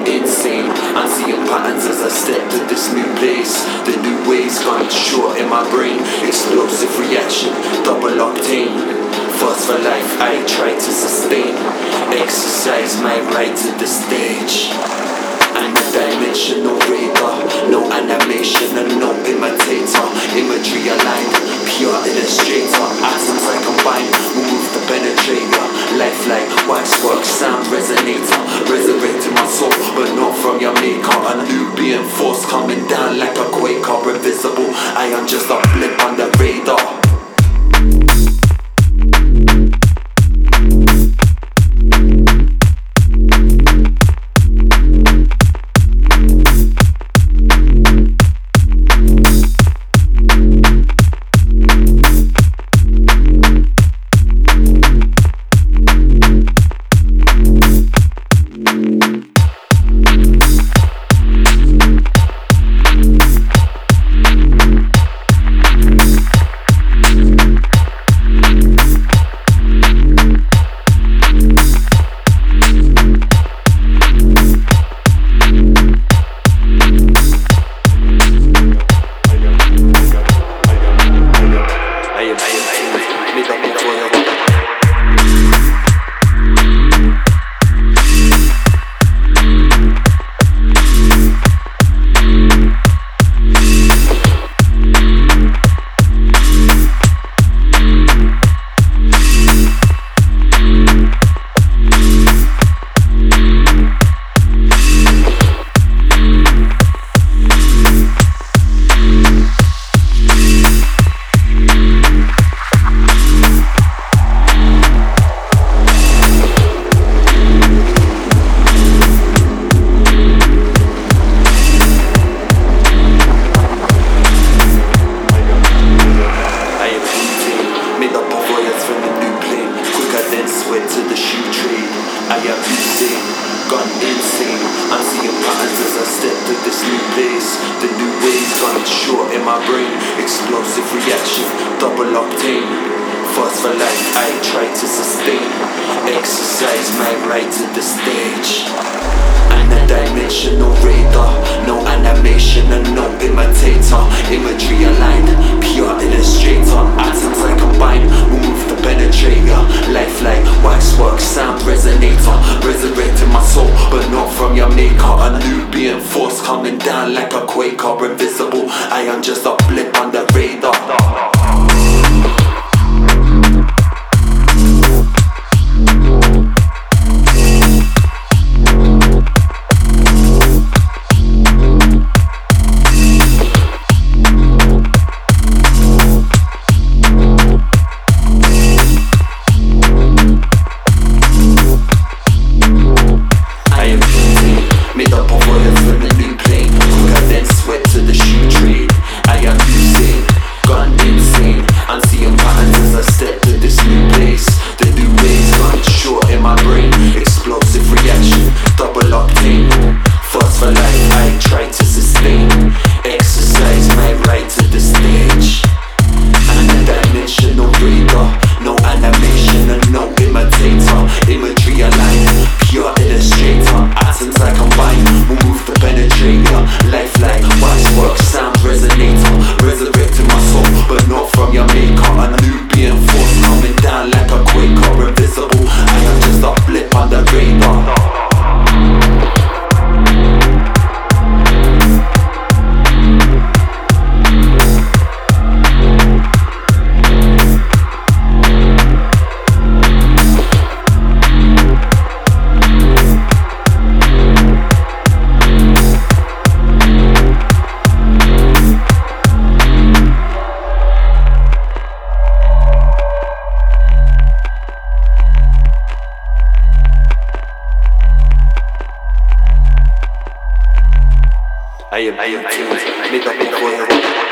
insane. I'm seeing patterns as I step to this new place. The new ways gone short in my brain. Explosive reaction, double octane. Fast for life, I try to sustain. Exercise my right to the stage. I'm a dimensional radar, no animation and no imitator. Imagery aligned, pure illustrator. Atoms I combine, move the penetrator. Lifelike, waxwork, sound resonator. Resurrecting my soul, but not from your maker. A Nubian force coming down like a quaker. Invisible, I am just a blip on the radar. I am insane, gone insane. I'm seeing patterns as I step to this new place. The new ways gone short in my brain. Explosive reaction, double octane. Fast for life, I try to sustain. Exercise my right to the stage. I'm a dimensional radar, no animation and no imitator. Imagery aligned, pure illustrator. Atoms I combine, move the penetrator. Lifelike, waxwork, sound resonator. Resurrecting my soul, but not from your maker. A Nubian force coming down like a quaker. Invisible, I am just a blip on the radar. I am tuned, made up before